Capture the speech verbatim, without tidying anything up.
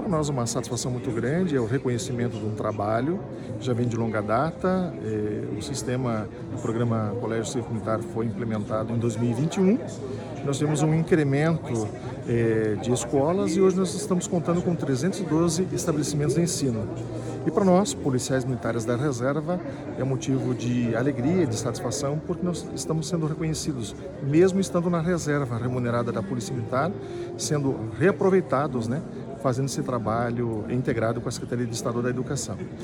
para nós uma satisfação muito grande, é o reconhecimento de um trabalho que já vem de longa data. É, o sistema do programa Colégio Cívico Militar foi implementado em dois mil e vinte e um. Nós temos um incremento é, de escolas e hoje nós estamos contando com trezentos e doze estabelecimentos de ensino. E para nós, policiais militares da reserva, é motivo de alegria e de satisfação porque nós estamos sendo reconhecidos, mesmo estando na reserva remunerada da Polícia Militar, sendo reaproveitados, né, fazendo esse trabalho integrado com a Secretaria de Estado da Educação.